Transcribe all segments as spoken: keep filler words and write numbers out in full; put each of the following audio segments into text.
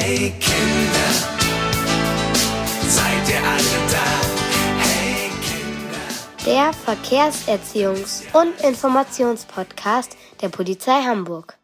Hey Kinder, seid ihr alle da? Hey Kinder. Der Verkehrserziehungs- und Informationspodcast der Polizei Hamburg.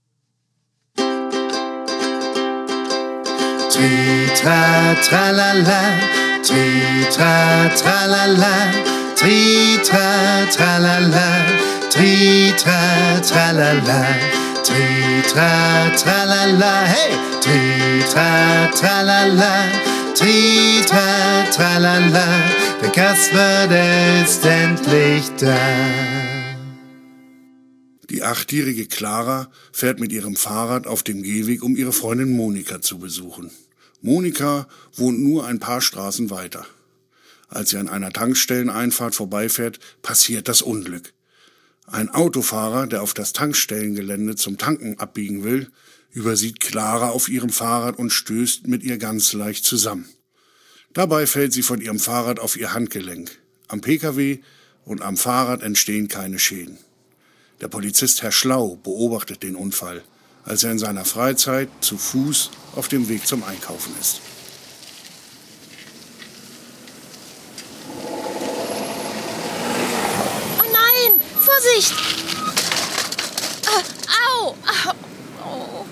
Tritra tralala, tritra tralala, tritra tralala, tritra tralala, tritra tralala, hey, tritra tralala, tritra tralala, der Kasper, der ist endlich da. Die achtjährige Clara fährt mit ihrem Fahrrad auf dem Gehweg, um ihre Freundin Monika zu besuchen. Monika wohnt nur ein paar Straßen weiter. Als sie an einer Tankstelleneinfahrt vorbeifährt, passiert das Unglück. Ein Autofahrer, der auf das Tankstellengelände zum Tanken abbiegen will, übersieht Clara auf ihrem Fahrrad und stößt mit ihr ganz leicht zusammen. Dabei fällt sie von ihrem Fahrrad auf ihr Handgelenk. Am Pkw und am Fahrrad entstehen keine Schäden. Der Polizist Herr Schlau beobachtet den Unfall, als er in seiner Freizeit zu Fuß auf dem Weg zum Einkaufen ist. Oh nein! Vorsicht! Ah, au! Au! Oh.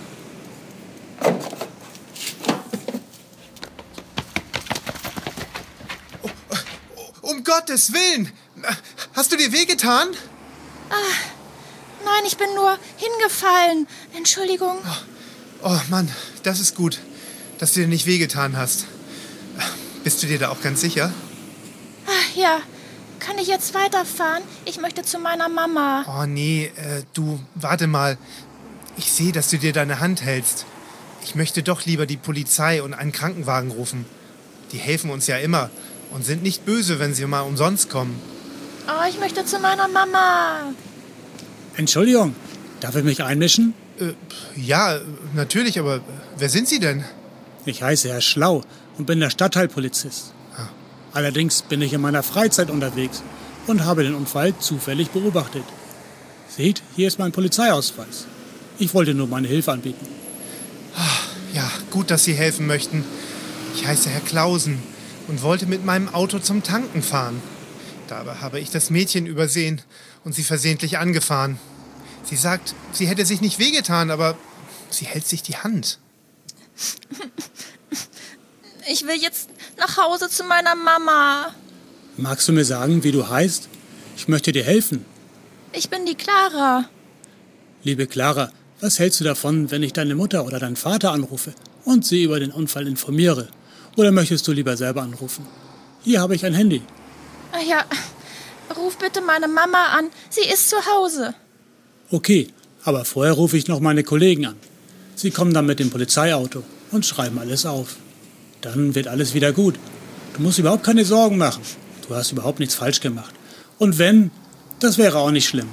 Oh, oh, um Gottes Willen! Hast du dir wehgetan? Ah, nein, ich bin nur hingefallen. Entschuldigung. Oh, oh Mann, das ist gut, dass du dir nicht wehgetan hast. Bist du dir da auch ganz sicher? Ah, ja. Kann ich jetzt weiterfahren? Ich möchte zu meiner Mama. Oh nee, äh, du, warte mal. Ich sehe, dass du dir deine Hand hältst. Ich möchte doch lieber die Polizei und einen Krankenwagen rufen. Die helfen uns ja immer und sind nicht böse, wenn sie mal umsonst kommen. Oh, ich möchte zu meiner Mama. Entschuldigung, darf ich mich einmischen? Äh, ja, natürlich, aber äh, wer sind Sie denn? Ich heiße Herr Schlau und bin der Stadtteilpolizist. Ah. Allerdings bin ich in meiner Freizeit unterwegs und habe den Unfall zufällig beobachtet. Seht, hier ist mein Polizeiausweis. Ich wollte nur meine Hilfe anbieten. Ja, gut, dass Sie helfen möchten. Ich heiße Herr Klausen und wollte mit meinem Auto zum Tanken fahren. Dabei habe ich das Mädchen übersehen und sie versehentlich angefahren. Sie sagt, sie hätte sich nicht wehgetan, aber sie hält sich die Hand. Ich will jetzt nach Hause zu meiner Mama. Magst du mir sagen, wie du heißt? Ich möchte dir helfen. Ich bin die Clara. Liebe Clara, was hältst du davon, wenn ich deine Mutter oder deinen Vater anrufe und sie über den Unfall informiere? Oder möchtest du lieber selber anrufen? Hier habe ich ein Handy. Ah ja, ruf bitte meine Mama an. Sie ist zu Hause. Okay, aber vorher rufe ich noch meine Kollegen an. Sie kommen dann mit dem Polizeiauto und schreiben alles auf. Dann wird alles wieder gut. Du musst überhaupt keine Sorgen machen. Du hast überhaupt nichts falsch gemacht. Und wenn, das wäre auch nicht schlimm.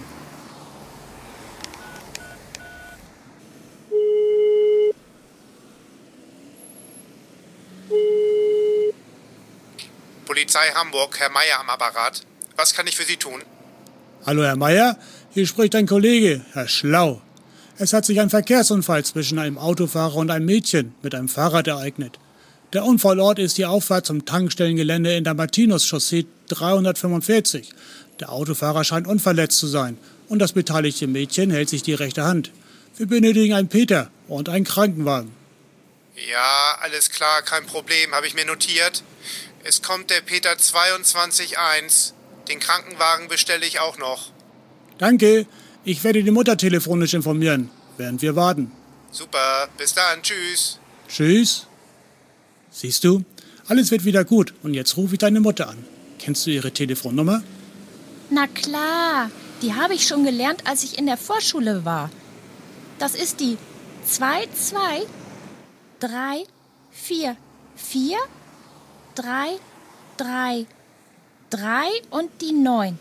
Polizei Hamburg, Herr Meier am Apparat. Was kann ich für Sie tun? Hallo Herr Meier, hier spricht ein Kollege, Herr Schlau. Es hat sich ein Verkehrsunfall zwischen einem Autofahrer und einem Mädchen mit einem Fahrrad ereignet. Der Unfallort ist die Auffahrt zum Tankstellengelände in der Martinus-Chaussee dreihundertfünfundvierzig. Der Autofahrer scheint unverletzt zu sein und das beteiligte Mädchen hält sich die rechte Hand. Wir benötigen einen Peter und einen Krankenwagen. Ja, alles klar, kein Problem, habe ich mir notiert. Es kommt der Peter zweiundzwanzig eins. Den Krankenwagen bestelle ich auch noch. Danke, ich werde die Mutter telefonisch informieren, während wir warten. Super, bis dann, tschüss. Tschüss. Siehst du, alles wird wieder gut und jetzt rufe ich deine Mutter an. Kennst du ihre Telefonnummer? Na klar, die habe ich schon gelernt, als ich in der Vorschule war. Das ist die zwei zwei drei vier vier drei drei drei und die neun.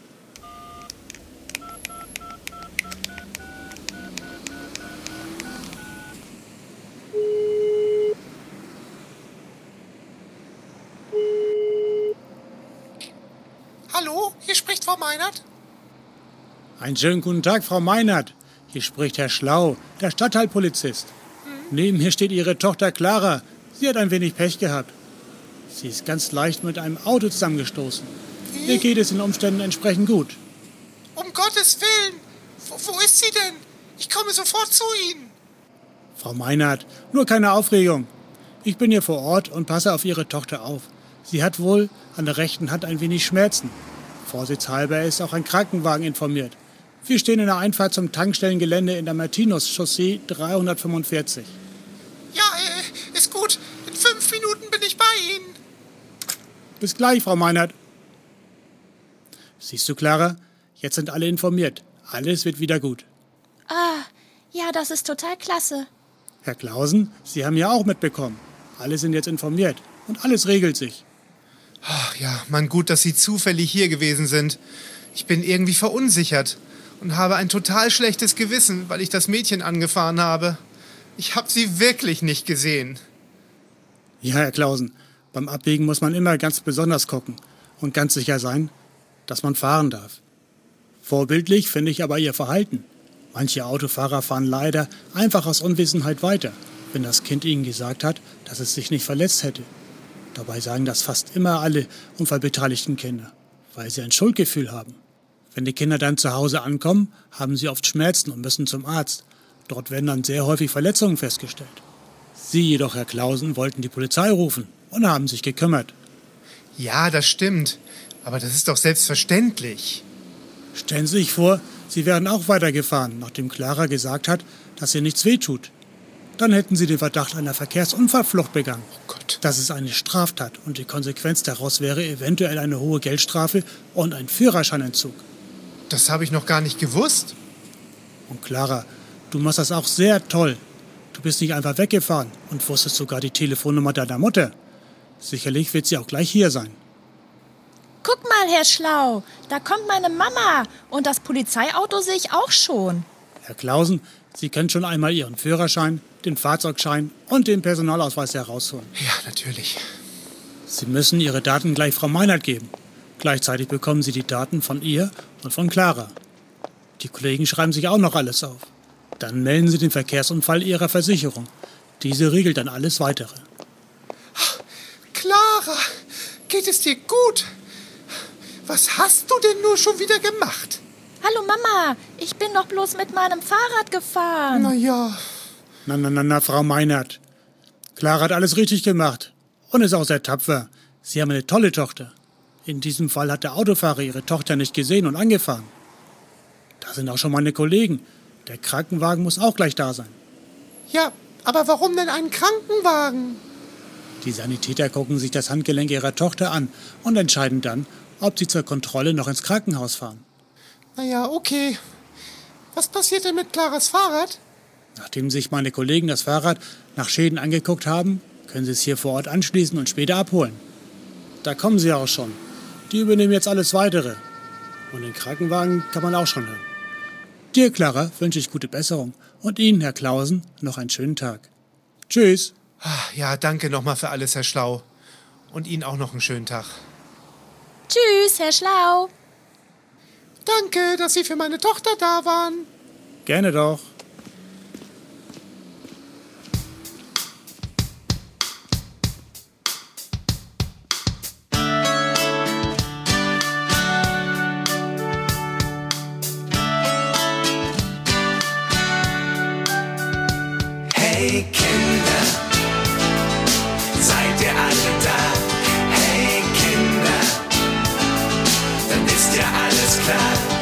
Hallo, hier spricht Frau Meinert. Einen schönen guten Tag, Frau Meinert. Hier spricht Herr Schlau, der Stadtteilpolizist. Hm, Neben mir steht Ihre Tochter Clara. Sie hat ein wenig Pech gehabt. Sie ist ganz leicht mit einem Auto zusammengestoßen. Wie? Ihr geht es den Umständen entsprechend gut. Um Gottes Willen! Wo, wo ist sie denn? Ich komme sofort zu Ihnen. Frau Meinert, nur keine Aufregung. Ich bin hier vor Ort und passe auf Ihre Tochter auf. Sie hat wohl an der rechten Hand ein wenig Schmerzen. Vorsichtshalber ist auch ein Krankenwagen informiert. Wir stehen in der Einfahrt zum Tankstellengelände in der Martinus-Chaussee dreihundertfünfundvierzig. Ja, äh, ist gut. In fünf Minuten bin ich bei Ihnen. Bis gleich, Frau Meinert. Siehst du, Clara? Jetzt sind alle informiert. Alles wird wieder gut. Ah, ja, das ist total klasse. Herr Clausen, Sie haben ja auch mitbekommen. Alle sind jetzt informiert und alles regelt sich. Ach ja, Mann, gut, dass Sie zufällig hier gewesen sind. Ich bin irgendwie verunsichert und habe ein total schlechtes Gewissen, weil ich das Mädchen angefahren habe. Ich habe sie wirklich nicht gesehen. Ja, Herr Clausen, beim Abbiegen muss man immer ganz besonders gucken und ganz sicher sein, dass man fahren darf. Vorbildlich finde ich aber Ihr Verhalten. Manche Autofahrer fahren leider einfach aus Unwissenheit weiter, wenn das Kind ihnen gesagt hat, dass es sich nicht verletzt hätte. Dabei sagen das fast immer alle unfallbeteiligten Kinder, weil sie ein Schuldgefühl haben. Wenn die Kinder dann zu Hause ankommen, haben sie oft Schmerzen und müssen zum Arzt. Dort werden dann sehr häufig Verletzungen festgestellt. Sie jedoch, Herr Clausen, wollten die Polizei rufen und haben sich gekümmert. Ja, das stimmt. Aber das ist doch selbstverständlich. Stellen Sie sich vor, Sie wären auch weitergefahren, nachdem Clara gesagt hat, dass ihr nichts wehtut. Dann hätten Sie den Verdacht einer Verkehrsunfallflucht begangen. Oh Gott. Das ist eine Straftat und die Konsequenz daraus wäre eventuell eine hohe Geldstrafe und ein Führerscheinentzug. Das habe ich noch gar nicht gewusst. Und Clara, du machst das auch sehr toll. Du bist nicht einfach weggefahren und wusstest sogar die Telefonnummer deiner Mutter. Sicherlich wird sie auch gleich hier sein. Guck mal, Herr Schlau, da kommt meine Mama und das Polizeiauto sehe ich auch schon. Herr Clausen, Sie können schon einmal Ihren Führerschein, den Fahrzeugschein und den Personalausweis herausholen. Ja, natürlich. Sie müssen Ihre Daten gleich Frau Meinert geben. Gleichzeitig bekommen Sie die Daten von ihr und von Clara. Die Kollegen schreiben sich auch noch alles auf. Dann melden Sie den Verkehrsunfall Ihrer Versicherung. Diese regelt dann alles Weitere. Clara, geht es dir gut? Was hast du denn nur schon wieder gemacht? Hallo Mama, ich bin doch bloß mit meinem Fahrrad gefahren. Na ja. Na, na, na, na, Frau Meinert. Clara hat alles richtig gemacht und ist auch sehr tapfer. Sie haben eine tolle Tochter. In diesem Fall hat der Autofahrer Ihre Tochter nicht gesehen und angefahren. Da sind auch schon meine Kollegen. Der Krankenwagen muss auch gleich da sein. Ja, aber warum denn einen Krankenwagen? Die Sanitäter gucken sich das Handgelenk ihrer Tochter an und entscheiden dann, ob sie zur Kontrolle noch ins Krankenhaus fahren. Na ja, okay. Was passiert denn mit Claras Fahrrad? Nachdem sich meine Kollegen das Fahrrad nach Schäden angeguckt haben, können sie es hier vor Ort anschließen und später abholen. Da kommen sie auch schon. Die übernehmen jetzt alles Weitere. Und den Krankenwagen kann man auch schon hören. Dir, Clara, wünsche ich gute Besserung. Und Ihnen, Herr Clausen, noch einen schönen Tag. Tschüss. Ja, danke nochmal für alles, Herr Schlau. Und Ihnen auch noch einen schönen Tag. Tschüss, Herr Schlau. Danke, dass Sie für meine Tochter da waren. Gerne doch. Hey Kinder, seid ihr alle da? Hey Kinder, dann ist ja alles klar.